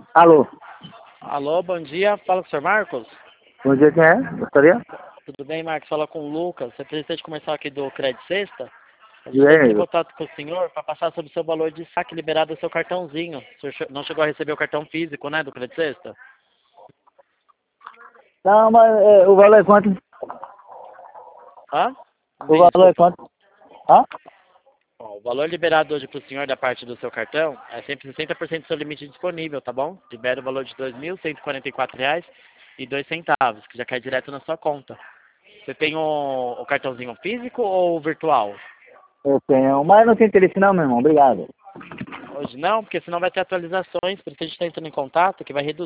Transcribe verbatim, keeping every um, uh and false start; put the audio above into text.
Alô, Alô, bom dia. Fala com o senhor Marcos. bom dia, quem é? Gostaria? Tudo bem, Marcos? Fala com o Lucas. Representante comercial aqui do Crédito Sexta. A E gente entra em aí? contato com o senhor para passar sobre o seu valor de saque liberado do seu cartãozinho. O senhor che- não chegou a receber o cartão físico, né, do Crédito Sexta? Não, mas é, o valor é quanto? Hã? O Bem, valor é desculpa. quanto? Hã? Bom, o valor liberado hoje para o senhor da parte do seu cartão é sempre sessenta por cento do seu limite disponível, tá bom? Libera o valor de dois mil cento e quarenta e quatro reais e dois centavos, que já cai direto na sua conta. Você tem o, o cartãozinho físico ou virtual? Eu tenho, mas não tem interesse não, meu irmão, obrigado. Hoje não, porque senão vai ter atualizações, por isso que a gente está entrando em contato, que vai reduzir